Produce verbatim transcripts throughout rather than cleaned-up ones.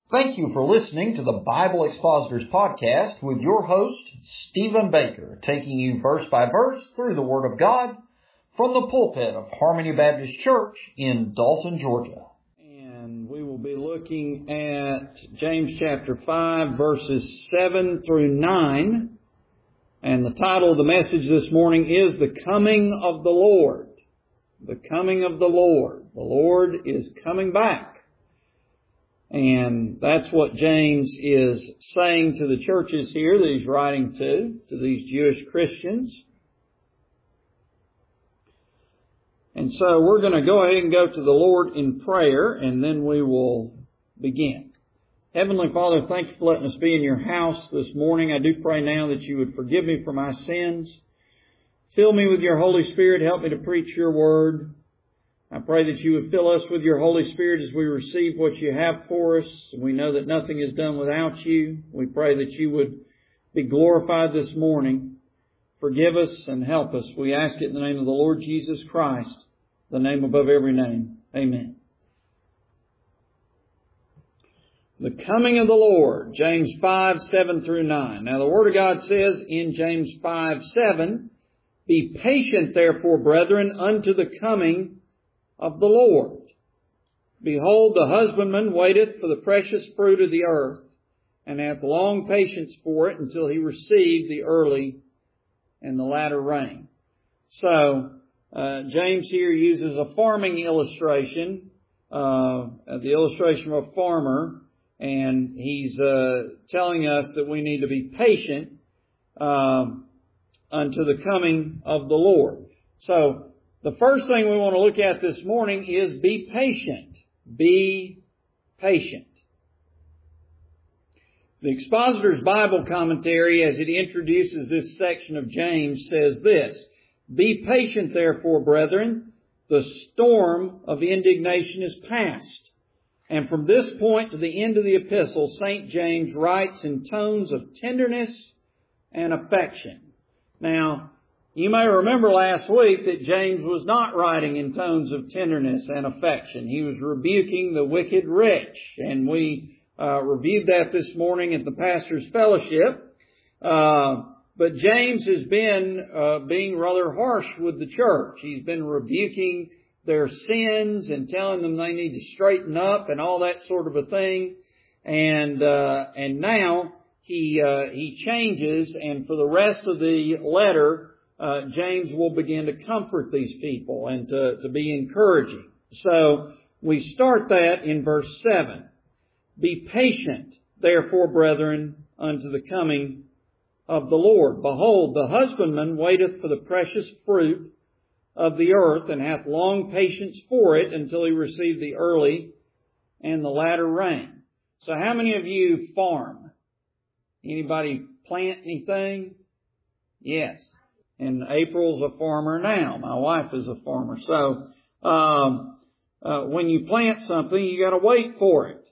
Thank you for listening to the Bible Expositors Podcast with your host, Stephen Baker, taking you verse by verse through the Word of God from the pulpit of Harmony Baptist Church in Dalton, Georgia. And we will be looking at James chapter five, verses seven through nine. And the title of the message this morning is The Coming of the Lord. The Coming of the Lord. The Lord is coming back. And that's what James is saying to the churches here that he's writing to, to these Jewish Christians. And so we're going to go ahead and go to the Lord in prayer, and then we will begin. Heavenly Father, thank you for letting us be in your house this morning. I do pray now that you would forgive me for my sins. Fill me with your Holy Spirit. Help me to preach your word. I pray that you would fill us with your Holy Spirit as we receive what you have for us. We know that nothing is done without you. We pray that you would be glorified this morning. Forgive us and help us. We ask it in the name of the Lord Jesus Christ, the name above every name. Amen. The coming of the Lord, James five, seven through nine. Now the Word of God says in James five, seven, "Be patient therefore, brethren, unto the coming of the Lord. Behold, the husbandman waiteth for the precious fruit of the earth, and hath long patience for it until he receive the early and the latter rain." So, uh, James here uses a farming illustration, uh, the illustration of a farmer, and he's uh, telling us that we need to be patient um, unto the coming of the Lord. So, the first thing we want to look at this morning is be patient. Be patient. The Expositor's Bible Commentary, as it introduces this section of James, says this: "Be patient, therefore, brethren, the storm of indignation is past." And from this point to the end of the epistle, Saint James writes in tones of tenderness and affection. Now, you may remember last week that James was not writing in tones of tenderness and affection. He was rebuking the wicked rich, and we uh, reviewed that this morning at the Pastor's Fellowship. Uh, but James has been uh, being rather harsh with the church. He's been rebuking their sins and telling them they need to straighten up and all that sort of a thing. And uh, and now he uh, he changes, and for the rest of the letter, Uh, James will begin to comfort these people and to, to be encouraging. So we start that in verse seven. "Be patient, therefore, brethren, unto the coming of the Lord. Behold, the husbandman waiteth for the precious fruit of the earth, and hath long patience for it until he receive the early and the latter rain." So how many of you farm? Anybody plant anything? Yes. And April's a farmer now. My wife is a farmer. So, um, uh, when you plant something, you got to wait for it.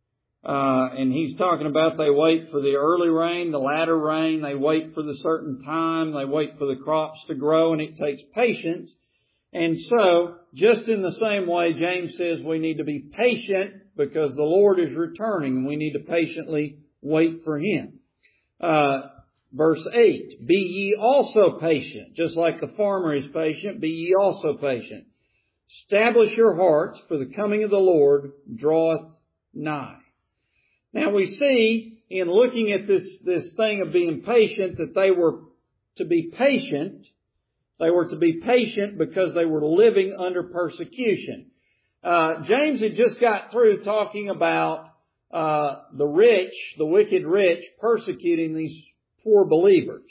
Uh, and he's talking about they wait for the early rain, the latter rain. They wait for the certain time. They wait for the crops to grow, and it takes patience. And so, just in the same way, James says we need to be patient because the Lord is returning, and we need to patiently wait for Him. Uh, Verse eight, "Be ye also patient." Just like the farmer is patient, be ye also patient. "Establish your hearts, for the coming of the Lord draweth nigh." Now we see in looking at this, this thing of being patient that they were to be patient. They were to be patient because they were living under persecution. Uh, James had just got through talking about uh, the rich, the wicked rich, persecuting these poor believers.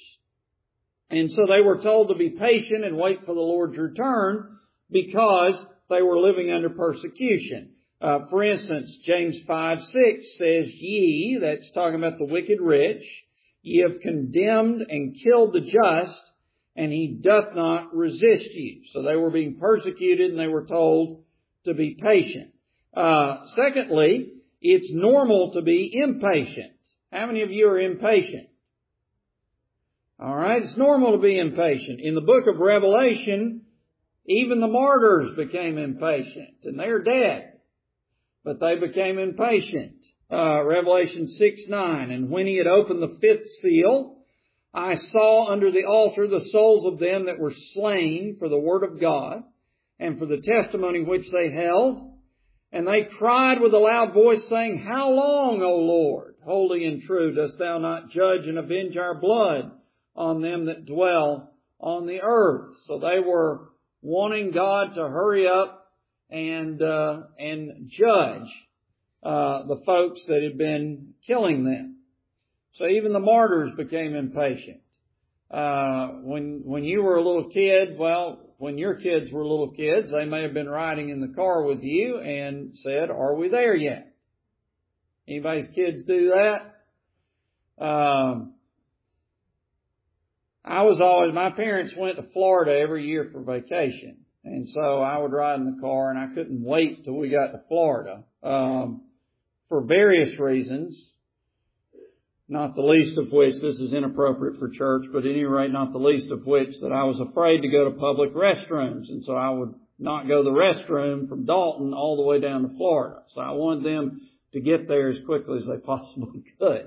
And so they were told to be patient and wait for the Lord's return because they were living under persecution. Uh, for instance, James five, six says, "Ye," that's talking about the wicked rich, "ye have condemned and killed the just, and he doth not resist you." So they were being persecuted, and they were told to be patient. Uh, secondly, it's normal to be impatient. How many of you are impatient? All right, it's normal to be impatient. In the book of Revelation, even the martyrs became impatient, and they're dead. But they became impatient. Uh, Revelation six nine, and when he had opened the fifth seal, I saw under the altar the souls of them that were slain for the word of God and for the testimony which they held. And they cried with a loud voice, saying, How long, O Lord, holy and true, dost thou not judge and avenge our blood on them that dwell on the earth? So they were wanting God to hurry up and uh, and judge uh, the folks that had been killing them. So even the martyrs became impatient. Uh, when when you were a little kid, well, when your kids were little kids, they may have been riding in the car with you and said, Are we there yet? Anybody's kids do that? Um, I was always, my parents went to Florida every year for vacation. And so I would ride in the car and I couldn't wait till we got to Florida. Um, for various reasons. Not the least of which, this is inappropriate for church, but at any rate, not the least of which, that I was afraid to go to public restrooms. And so I would not go to the restroom from Dalton all the way down to Florida. So I wanted them to get there as quickly as they possibly could.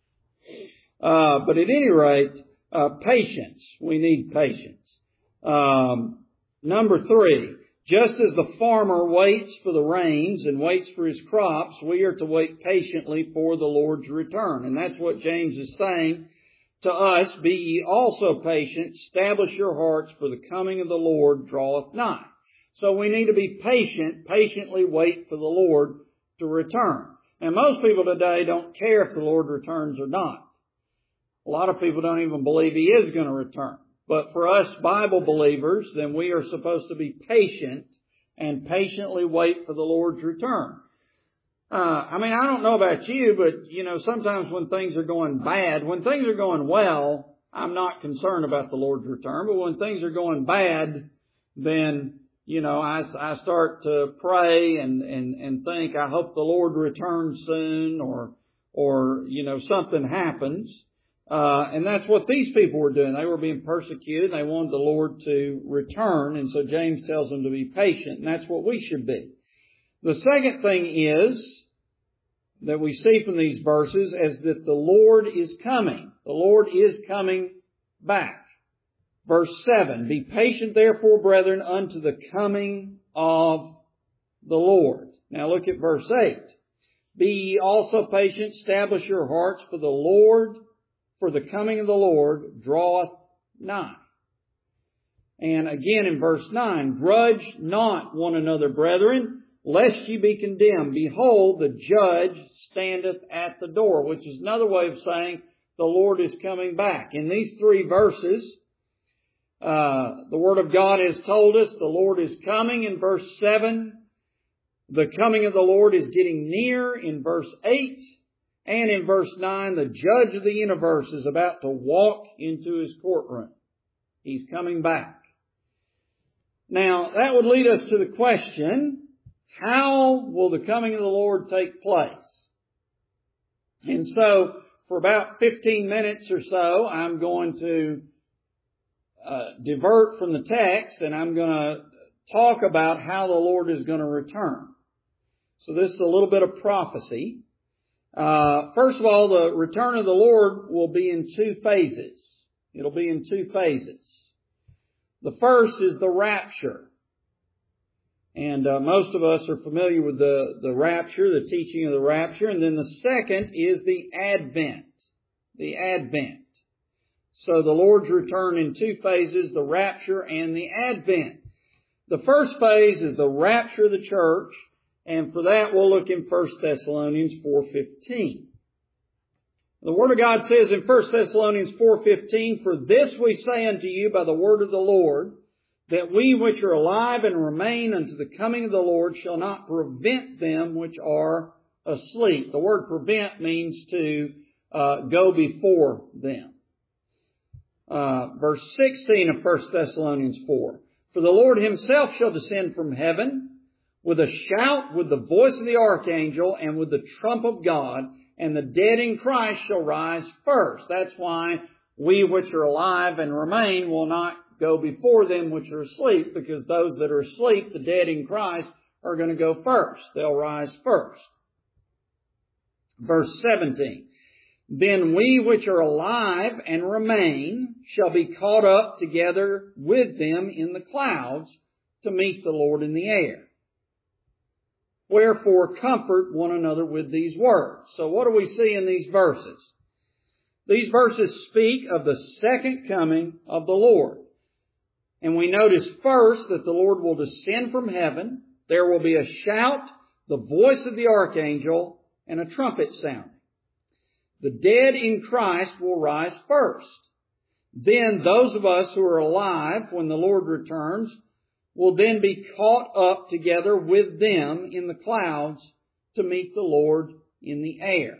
Uh, but at any rate, uh, patience. We need patience. Um, number three. Just as the farmer waits for the rains and waits for his crops, we are to wait patiently for the Lord's return. And that's what James is saying to us. Be ye also patient, establish your hearts, for the coming of the Lord draweth nigh. So we need to be patient, patiently wait for the Lord to return. And most people today don't care if the Lord returns or not. A lot of people don't even believe He is going to return. But for us Bible believers, then we are supposed to be patient and patiently wait for the Lord's return. Uh, I mean, I don't know about you, but, you know, sometimes when things are going bad, when things are going well, I'm not concerned about the Lord's return. But when things are going bad, then, you know, I, I start to pray and, and, and think, I hope the Lord returns soon, or, or, you know, something happens. Uh, and that's what these people were doing. They were being persecuted, and they wanted the Lord to return. And so James tells them to be patient, and that's what we should be. The second thing is, that we see from these verses, is that the Lord is coming. The Lord is coming back. Verse seven, Be patient therefore, brethren, unto the coming of the Lord. Now look at verse eight. Be ye also patient, establish your hearts, for the Lord For the coming of the Lord draweth nigh. And again in verse nine, Grudge not one another, brethren, lest ye be condemned. Behold, the judge standeth at the door, which is another way of saying the Lord is coming back. In these three verses, uh, the Word of God has told us the Lord is coming in verse seven. The coming of the Lord is getting near in verse eight. And in verse nine, the judge of the universe is about to walk into his courtroom. He's coming back. Now, that would lead us to the question, how will the coming of the Lord take place? And so, for about fifteen minutes or so, I'm going to uh, divert from the text, and I'm going to talk about how the Lord is going to return. So this is a little bit of prophecy. Uh, first of all, the return of the Lord will be in two phases. It'll be in two phases. The first is the rapture. And uh, most of us are familiar with the, the rapture, the teaching of the rapture. And then the second is the advent. The advent. So the Lord's return in two phases, the rapture and the advent. The first phase is the rapture of the church. And for that, we'll look in First Thessalonians four fifteen. The Word of God says in First Thessalonians four fifteen, For this we say unto you by the word of the Lord, that we which are alive and remain unto the coming of the Lord shall not prevent them which are asleep. The word prevent means to uh, go before them. Uh, verse sixteen of First Thessalonians four, For the Lord Himself shall descend from heaven with a shout, with the voice of the archangel, and with the trump of God, and the dead in Christ shall rise first. That's why we which are alive and remain will not go before them which are asleep, because those that are asleep, the dead in Christ, are going to go first. They'll rise first. Verse seventeen. Then we which are alive and remain shall be caught up together with them in the clouds to meet the Lord in the air. Wherefore comfort one another with these words. So what do we see in these verses? These verses speak of the second coming of the Lord. And we notice first that the Lord will descend from heaven. There will be a shout, the voice of the archangel, and a trumpet sound. The dead in Christ will rise first. Then those of us who are alive when the Lord returns will then be caught up together with them in the clouds to meet the Lord in the air.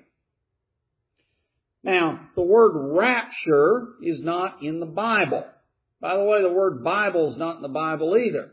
Now, the word rapture is not in the Bible. By the way, the word Bible is not in the Bible either.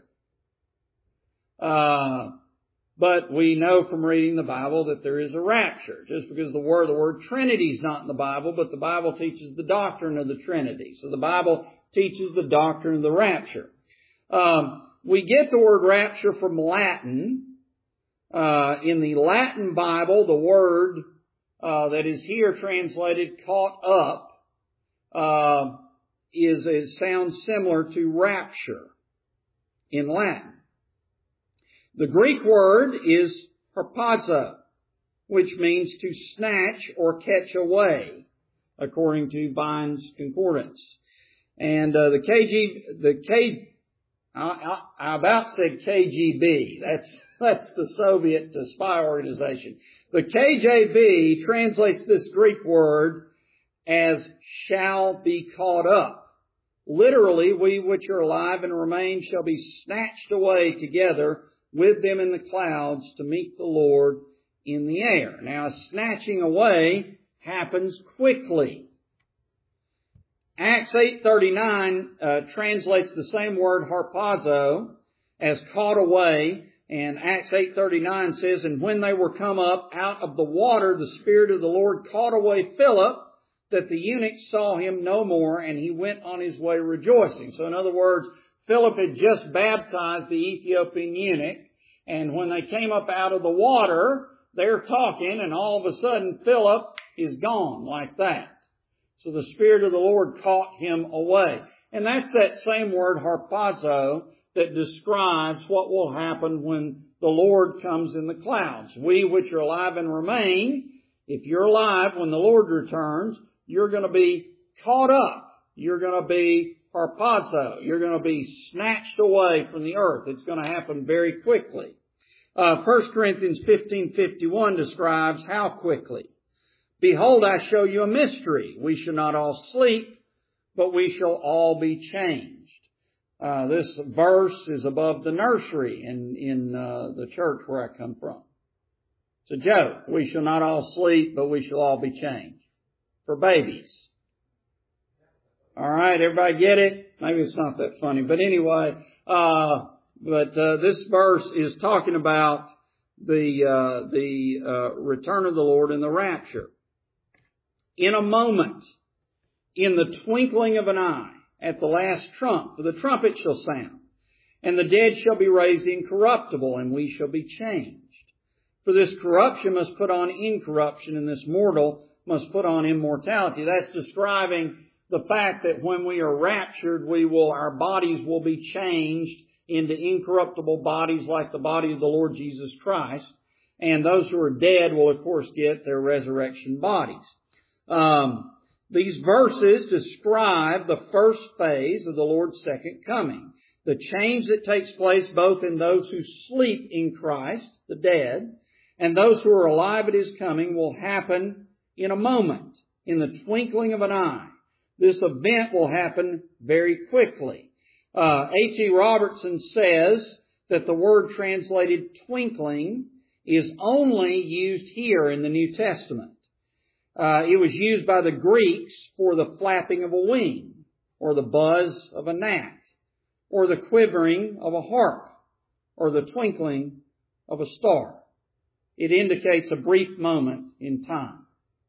Uh, but we know from reading the Bible that there is a rapture. Just because the word, the word Trinity is not in the Bible, but the Bible teaches the doctrine of the Trinity. So the Bible teaches the doctrine of the rapture. Um, we get the word rapture from Latin. Uh, in the Latin Bible, the word uh, that is here translated caught up uh, is, it sounds similar to rapture in Latin. The Greek word is harpazo, which means to snatch or catch away, according to Vine's Concordance. And uh, the K G, the K, I, I, I about said K G B. That's that's the Soviet spy organization. The K J B translates this Greek word as shall be caught up. Literally, we which are alive and remain shall be snatched away together with them in the clouds to meet the Lord in the air. Now, snatching away happens quickly. Acts eight thirty-nine uh, translates the same word harpazo as caught away, and Acts eight thirty-nine says, and when they were come up out of the water, the Spirit of the Lord caught away Philip, that the eunuch saw him no more, and he went on his way rejoicing. So in other words, Philip had just baptized the Ethiopian eunuch, and when they came up out of the water, they're talking, and all of a sudden Philip is gone like that. So the Spirit of the Lord caught him away. And that's that same word, harpazo, that describes what will happen when the Lord comes in the clouds. We which are alive and remain, if you're alive when the Lord returns, you're going to be caught up. You're going to be harpazo. You're going to be snatched away from the earth. It's going to happen very quickly. Uh, First Corinthians fifteen fifty-one describes how quickly. Behold, I show you a mystery. We shall not all sleep, but we shall all be changed. Uh, this verse is above the nursery in, in uh, the church where I come from. It's a joke. We shall not all sleep, but we shall all be changed. For babies. All right, everybody get it? Maybe it's not that funny, but anyway, uh, but uh, this verse is talking about the uh, the uh, return of the Lord and the rapture. In a moment, in the twinkling of an eye, at the last trump, for the trumpet shall sound, and the dead shall be raised incorruptible, and we shall be changed. For this corruption must put on incorruption, and this mortal must put on immortality. That's describing the fact that when we are raptured, we will, our bodies will be changed into incorruptible bodies like the body of the Lord Jesus Christ. And those who are dead will, of course, get their resurrection bodies. Um, these verses describe the first phase of the Lord's second coming. The change that takes place both in those who sleep in Christ, the dead, and those who are alive at His coming will happen in a moment, in the twinkling of an eye. This event will happen very quickly. Uh, A T Robertson says that the word translated twinkling is only used here in the New Testament. Uh, it was used by the Greeks for the flapping of a wing, or the buzz of a gnat, or the quivering of a harp, or the twinkling of a star. It indicates a brief moment in time.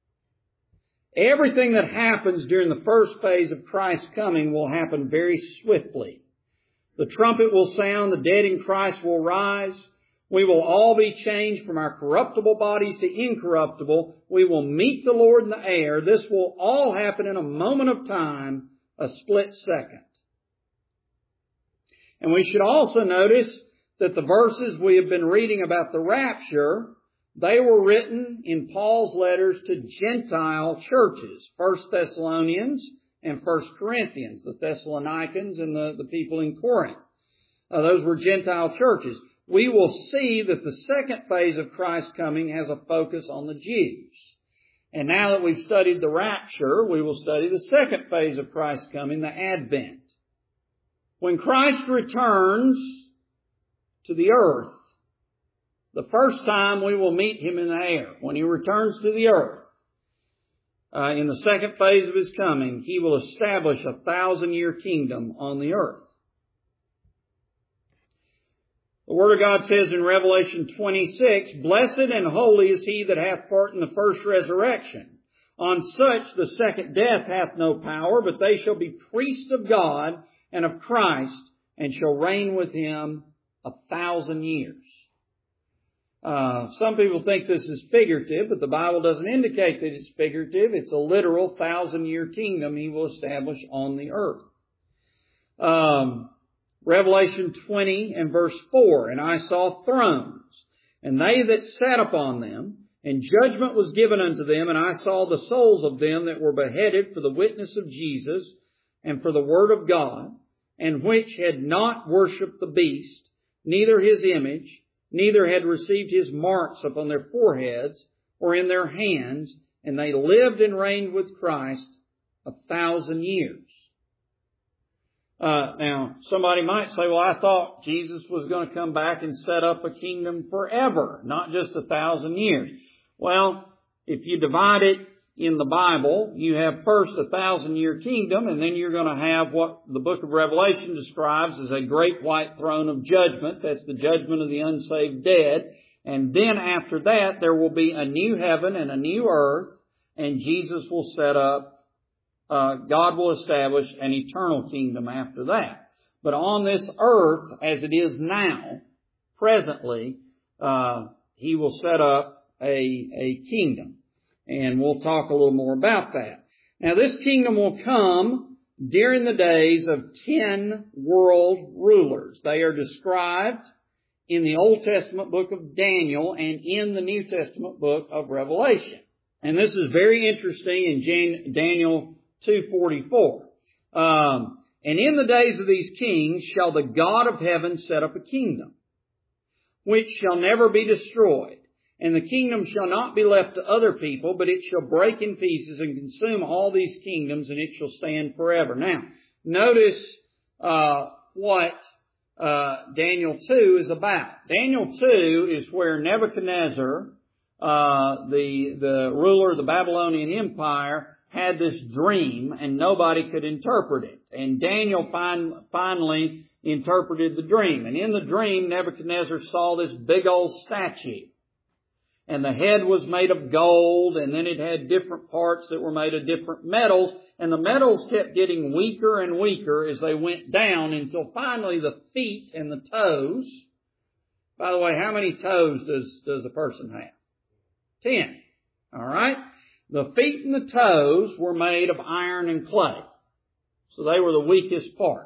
Everything that happens during the first phase of Christ's coming will happen very swiftly. The trumpet will sound, the dead in Christ will rise, We will all be changed from our corruptible bodies to incorruptible. We will meet the Lord in the air. This will all happen in a moment of time, a split second. And we should also notice that the verses we have been reading about the rapture, they were written in Paul's letters to Gentile churches, First Thessalonians and First Corinthians, the Thessalonians and the, the people in Corinth. Uh, those were Gentile churches. We will see that the second phase of Christ's coming has a focus on the Jews. And now that we've studied the rapture, we will study the second phase of Christ's coming, the Advent. When Christ returns to the earth, the first time we will meet Him in the air. When He returns to the earth, uh, in the second phase of His coming, He will establish a thousand-year kingdom on the earth. The Word of God says in Revelation twenty-six, "Blessed and holy is he that hath part in the first resurrection. On such the second death hath no power, but they shall be priests of God and of Christ, and shall reign with Him a thousand years." Uh, some people think this is figurative, but the Bible doesn't indicate that it's figurative. It's a literal thousand-year kingdom He will establish on the earth. Um... Revelation twenty and verse four, "And I saw thrones, and they that sat upon them, and judgment was given unto them, and I saw the souls of them that were beheaded for the witness of Jesus, and for the word of God, and which had not worshipped the beast, neither his image, neither had received his marks upon their foreheads, or in their hands, and they lived and reigned with Christ a thousand years." Uh, now, somebody might say, well, I thought Jesus was going to come back and set up a kingdom forever, not just a thousand years. Well, if you divide it in the Bible, you have first a thousand-year kingdom, and then you're going to have what the book of Revelation describes as a great white throne of judgment. That's the judgment of the unsaved dead. And then after that, there will be a new heaven and a new earth, and Jesus will set up Uh, God will establish an eternal kingdom after that. But on this earth, as it is now, presently, uh, He will set up a, a kingdom. And we'll talk a little more about that. Now, this kingdom will come during the days of ten world rulers. They are described in the Old Testament book of Daniel and in the New Testament book of Revelation. And this is very interesting in Jan- Daniel two forty-four. Um, "And in the days of these kings shall the God of heaven set up a kingdom, which shall never be destroyed. And the kingdom shall not be left to other people, but it shall break in pieces and consume all these kingdoms, and it shall stand forever." Now, notice uh, what uh, Daniel two is about. Daniel two is where Nebuchadnezzar, uh, the the ruler of the Babylonian Empire, had this dream, and nobody could interpret it. And Daniel fin- finally interpreted the dream. And in the dream, Nebuchadnezzar saw this big old statue. And the head was made of gold, and then it had different parts that were made of different metals. And the metals kept getting weaker and weaker as they went down until finally the feet and the toes. By the way, how many toes does, does a person have? Ten. All right? The feet and the toes were made of iron and clay. So they were the weakest part.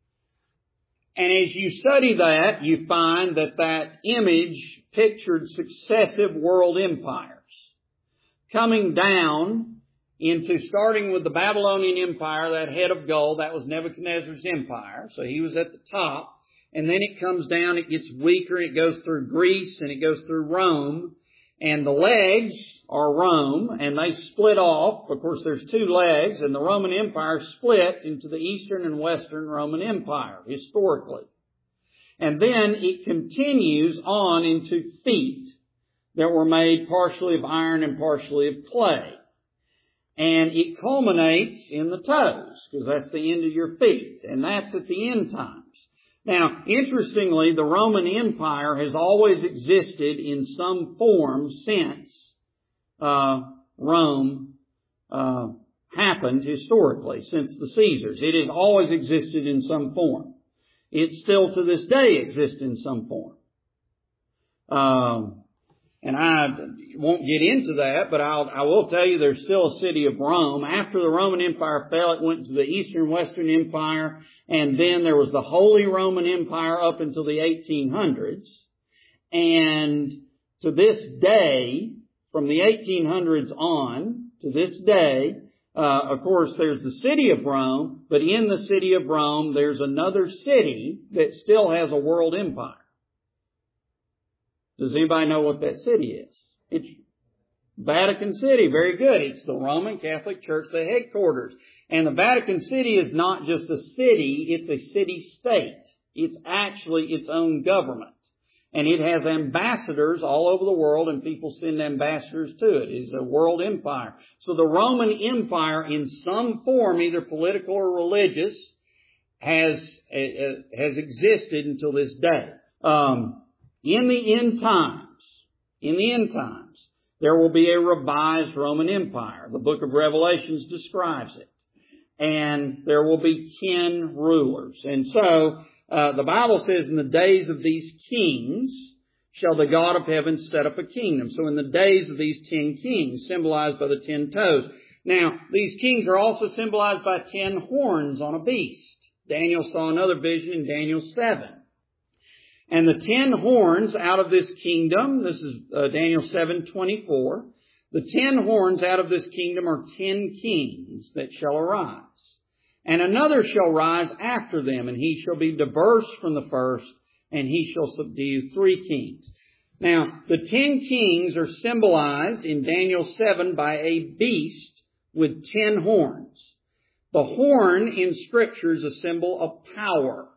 And as you study that, you find that that image pictured successive world empires coming down into, starting with the Babylonian Empire, that head of gold, that was Nebuchadnezzar's empire. So he was at the top. And then it comes down, it gets weaker, it goes through Greece and it goes through Rome. And the legs are Rome, and they split off. Of course, there's two legs, and the Roman Empire split into the Eastern and Western Roman Empire, historically. And then it continues on into feet that were made partially of iron and partially of clay. And it culminates in the toes, because that's the end of your feet, and that's at the end times. Now, interestingly, the Roman Empire has always existed in some form since uh, Rome uh, happened historically, since the Caesars. It has always existed in some form. It still to this day exists in some form. Um, and I won't get into that, but I'll, I will tell you there's still a city of Rome. After the Roman Empire fell, it went to the Eastern Western Empire, and then there was the Holy Roman Empire up until the eighteen hundreds. And to this day, from the eighteen hundreds on to this day, uh, of course, there's the city of Rome, but in the city of Rome, there's another city that still has a world empire. Does anybody know what that city is? It's Vatican City. Very good. It's the Roman Catholic Church, the headquarters. And the Vatican City is not just a city, it's a city-state. It's actually its own government. And it has ambassadors all over the world, and people send ambassadors to it. It's a world empire. So the Roman Empire, in some form, either political or religious, has uh, has existed until this day. Um, in the end times, in the end times, there will be a revised Roman Empire. The book of Revelations describes it. And there will be ten rulers. And so, Uh, the Bible says, in the days of these kings shall the God of heaven set up a kingdom. So in the days of these ten kings, symbolized by the ten toes. Now, these kings are also symbolized by ten horns on a beast. Daniel saw another vision in Daniel seven. And the ten horns out of this kingdom, this is uh, Daniel seven twenty-four, the ten horns out of this kingdom are ten kings that shall arise. And another shall rise after them, and he shall be diverse from the first, and he shall subdue three kings. Now, the ten kings are symbolized in Daniel seven by a beast with ten horns. The horn in Scripture is a symbol of power.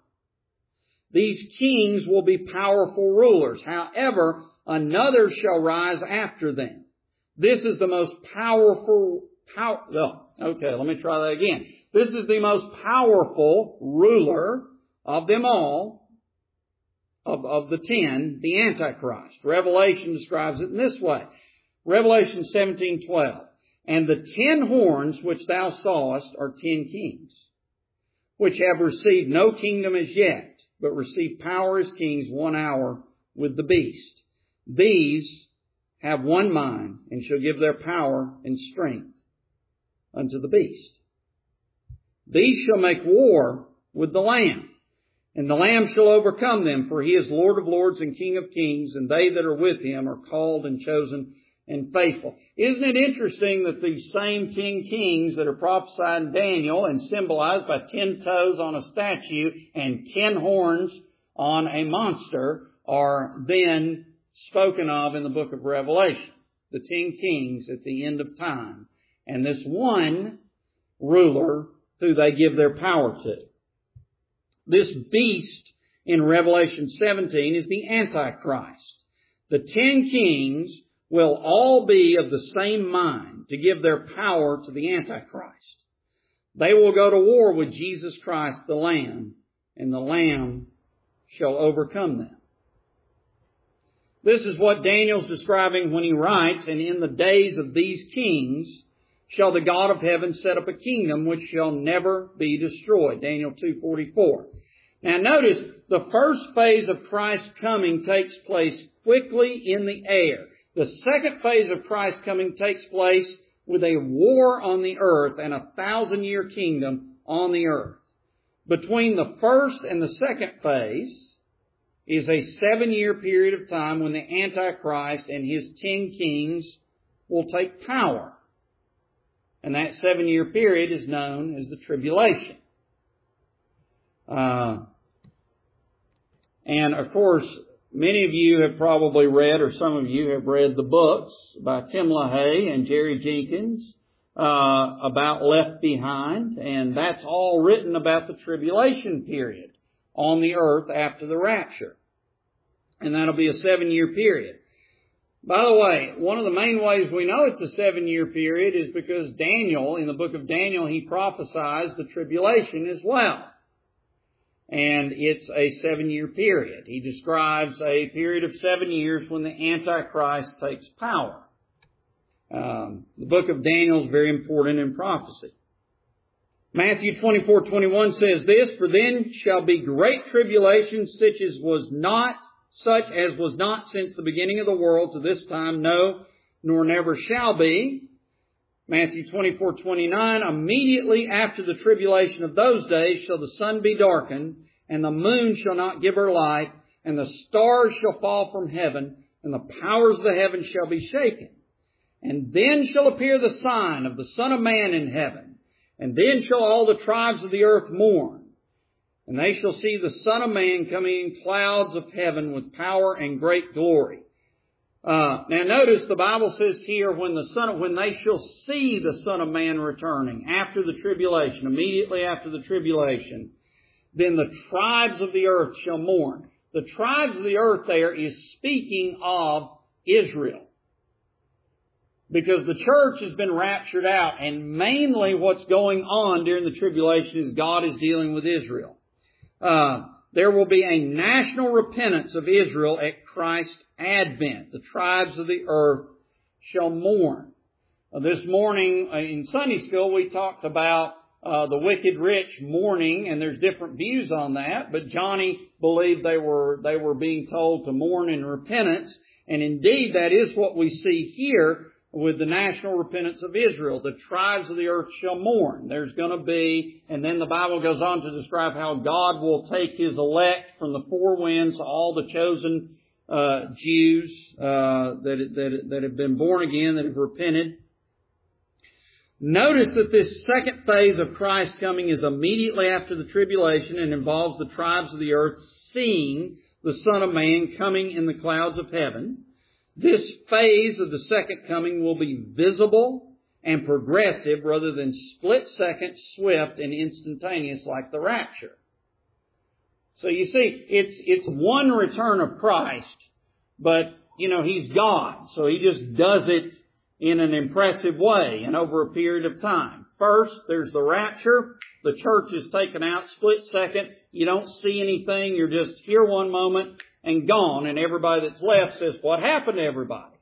These kings will be powerful rulers. However, another shall rise after them. This is the most powerful, pow- oh, okay, let me try that again. This is the most powerful ruler of them all, of, of the ten, the Antichrist. Revelation describes it in this way. Revelation seventeen twelve. And the ten horns which thou sawest are ten kings, which have received no kingdom as yet, but receive power as kings one hour with the beast. These have one mind, and shall give their power and strength unto the beast. These shall make war with the Lamb, and the Lamb shall overcome them, for he is Lord of lords and King of kings, and they that are with him are called and chosen and faithful. Isn't it interesting that these same ten kings that are prophesied in Daniel and symbolized by ten toes on a statue and ten horns on a monster are then spoken of in the book of Revelation? The ten kings at the end of time. And this one ruler who they give their power to. This beast in Revelation seventeen is the Antichrist. The ten kings will all be of the same mind to give their power to the Antichrist. They will go to war with Jesus Christ the Lamb, and the Lamb shall overcome them. This is what Daniel's describing when he writes, and in the days of these kings shall the God of heaven set up a kingdom which shall never be destroyed. Daniel two forty-four. Now notice, the first phase of Christ's coming takes place quickly in the air. The second phase of Christ's coming takes place with a war on the earth and a thousand-year kingdom on the earth. Between the first and the second phase is a seven-year period of time when the Antichrist and his ten kings will take power. And that seven-year period is known as the tribulation. Uh, and, of course, many of you have probably read, or some of you have read the books by Tim LaHaye and Jerry Jenkins uh, about Left Behind. And that's all written about the tribulation period on the earth after the rapture. And that'll be a seven-year period. By the way, one of the main ways we know it's a seven-year period is because Daniel, in the book of Daniel, he prophesies the tribulation as well. And it's a seven-year period. He describes a period of seven years when the Antichrist takes power. Um, the book of Daniel is very important in prophecy. Matthew twenty-four twenty-one says this, For then shall be great tribulation such as was not such as was not since the beginning of the world to this time, no, nor never shall be. Matthew twenty-four twenty-nine, immediately after the tribulation of those days shall the sun be darkened, and the moon shall not give her light, and the stars shall fall from heaven, and the powers of the heavens shall be shaken. And then shall appear the sign of the Son of Man in heaven, and then shall all the tribes of the earth mourn. And they shall see the Son of Man coming in clouds of heaven with power and great glory. Uh, now notice the Bible says here, when the Son of, when they shall see the Son of Man returning after the tribulation, immediately after the tribulation, then the tribes of the earth shall mourn. The tribes of the earth there is speaking of Israel. Because the church has been raptured out, and mainly what's going on during the tribulation is God is dealing with Israel. Uh, there will be a national repentance of Israel at Christ's advent. The tribes of the earth shall mourn. Uh, this morning uh, in Sunday school we talked about uh, the wicked rich mourning, and there's different views on that. But Johnny believed they were they were being told to mourn in repentance, and indeed that is what we see here. With the national repentance of Israel, the tribes of the earth shall mourn. There's going to be, and then the Bible goes on to describe how God will take His elect from the four winds, all the chosen uh, Jews uh, that, that, that have been born again, that have repented. Notice that this second phase of Christ's coming is immediately after the tribulation and involves the tribes of the earth seeing the Son of Man coming in the clouds of heaven. This phase of the second coming will be visible and progressive rather than split-second, swift, and instantaneous like the rapture. So you see, it's it's one return of Christ, but, you know, He's God, so He just does it in an impressive way and over a period of time. First, there's the rapture. The church is taken out split-second. You don't see anything. You're just here one moment and gone, and everybody that's left says, what happened to everybody?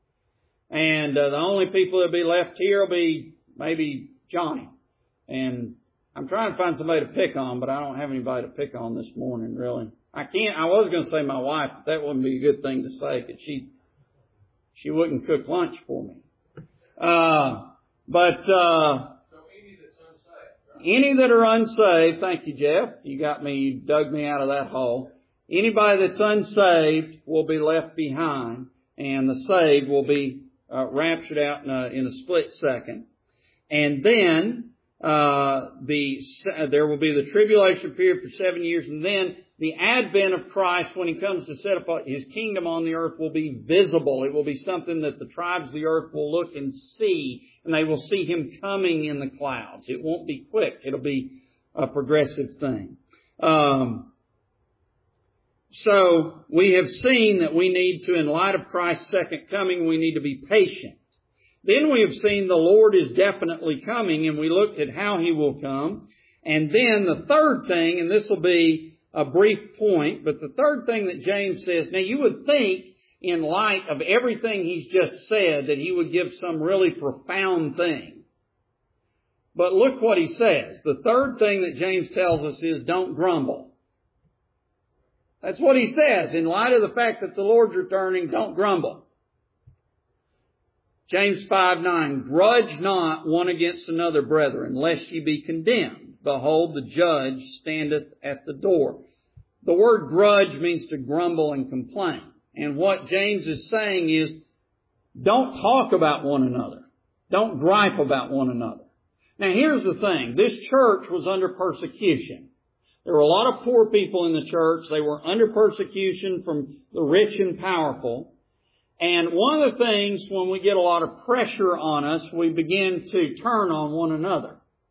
And uh, the only people that'll be left here will be maybe Johnny. And I'm trying to find somebody to pick on, but I don't have anybody to pick on this morning, really. I can't, I was going to say my wife, but that wouldn't be a good thing to say, because she, she wouldn't cook lunch for me. Uh, but, uh, so any that's unsaved, right? Any that are unsaved, thank you, Jeff. You got me, you dug me out of that hole. Anybody that's unsaved will be left behind, and the saved will be uh, raptured out in a, in a split second. And then uh, the uh, there will be the tribulation period for seven years, and then the advent of Christ, when He comes to set up His kingdom on the earth, will be visible. It will be something that the tribes of the earth will look and see, and they will see Him coming in the clouds. It won't be quick. It'll be a progressive thing. Um, So we have seen that we need to, in light of Christ's second coming, we need to be patient. Then we have seen the Lord is definitely coming, and we looked at how He will come. And then the third thing, and this will be a brief point, but the third thing that James says, now you would think in light of everything he's just said that he would give some really profound thing. But look what he says. The third thing that James tells us is don't grumble. That's what he says. In light of the fact that the Lord's returning, don't grumble. James five nine, grudge not one against another, brethren, lest ye be condemned. Behold, the judge standeth at the door. The word grudge means to grumble and complain. And what James is saying is, don't talk about one another. Don't gripe about one another. Now here's the thing. This church was under persecution. There were a lot of poor people in the church. They were under persecution from the rich and powerful. And one of the things, when we get a lot of pressure on us, we begin to turn on one another.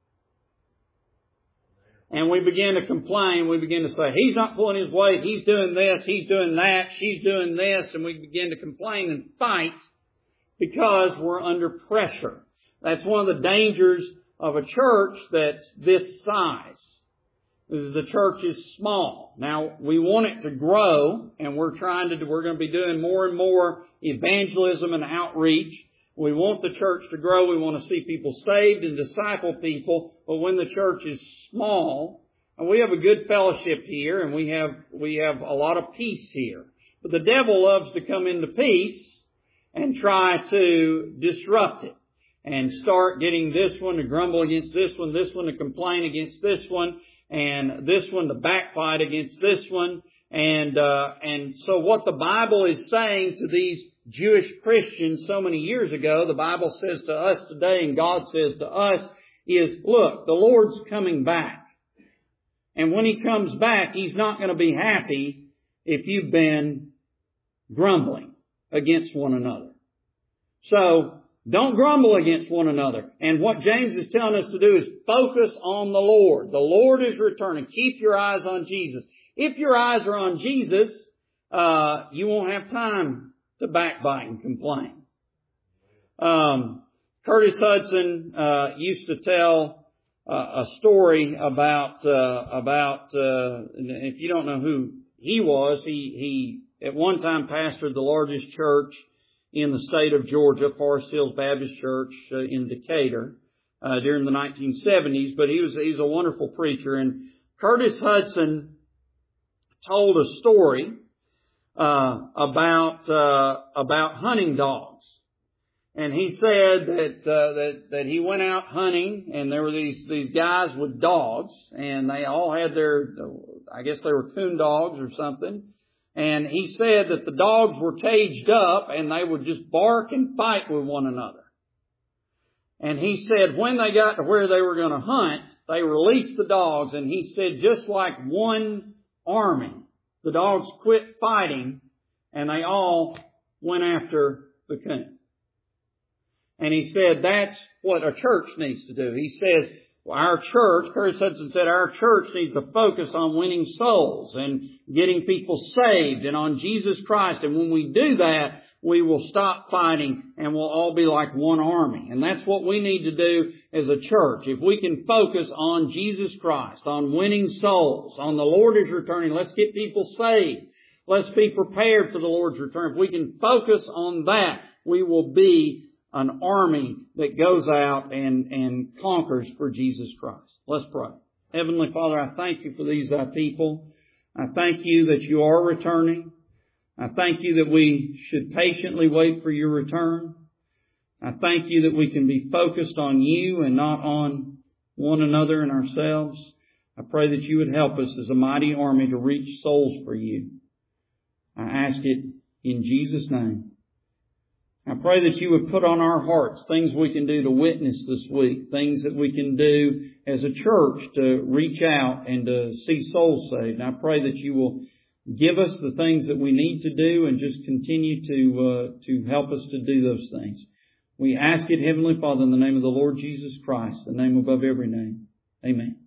And we begin to complain. We begin to say, he's not pulling his weight. He's doing this. He's doing that. She's doing this. And we begin to complain and fight because we're under pressure. That's one of the dangers of a church that's this size. This is the church is small. Now, we want it to grow, and we're trying to, we're going to be doing more and more evangelism and outreach. We want the church to grow. We want to see people saved and disciple people. But when the church is small, and we have a good fellowship here, and we have, we have a lot of peace here. But the devil loves to come into peace and try to disrupt it and start getting this one to grumble against this one, this one to complain against this one, and this one to backbite against this one. And, uh, and so what the Bible is saying to these Jewish Christians so many years ago, the Bible says to us today and God says to us is, look, the Lord's coming back. And when He comes back, He's not going to be happy if you've been grumbling against one another. So, don't grumble against one another. And what James is telling us to do is focus on the Lord. The Lord is returning. Keep your eyes on Jesus. If your eyes are on Jesus, uh, you won't have time to backbite and complain. Um, Curtis Hudson, uh, used to tell uh, a story about, uh, about, uh, if you don't know who he was, he, he at one time pastored the largest church in the state of Georgia, Forest Hills Baptist Church uh, in Decatur, uh, during the nineteen seventies, but he was, he's a wonderful preacher. And Curtis Hudson told a story, uh, about, uh, about hunting dogs. And he said that, uh, that, that he went out hunting and there were these, these guys with dogs and they all had their, I guess they were coon dogs or something. And he said that the dogs were caged up and they would just bark and fight with one another. And he said when they got to where they were going to hunt, they released the dogs, and he said just like one army, the dogs quit fighting and they all went after the coon. And he said that's what a church needs to do. He says, well, our church, Curtis Hudson said, our church needs to focus on winning souls and getting people saved and on Jesus Christ. And when we do that, we will stop fighting and we'll all be like one army. And that's what we need to do as a church. If we can focus on Jesus Christ, on winning souls, on the Lord is returning, let's get people saved. Let's be prepared for the Lord's return. If we can focus on that, we will be an army that goes out and, and conquers for Jesus Christ. Let's pray. Heavenly Father, I thank You for these thy people. I thank You that You are returning. I thank You that we should patiently wait for Your return. I thank You that we can be focused on You and not on one another and ourselves. I pray that You would help us as a mighty army to reach souls for You. I ask it in Jesus' name. I pray that You would put on our hearts things we can do to witness this week, things that we can do as a church to reach out and to see souls saved. And I pray that You will give us the things that we need to do and just continue to uh, to help us to do those things. We ask it, Heavenly Father, in the name of the Lord Jesus Christ, the name above every name. Amen.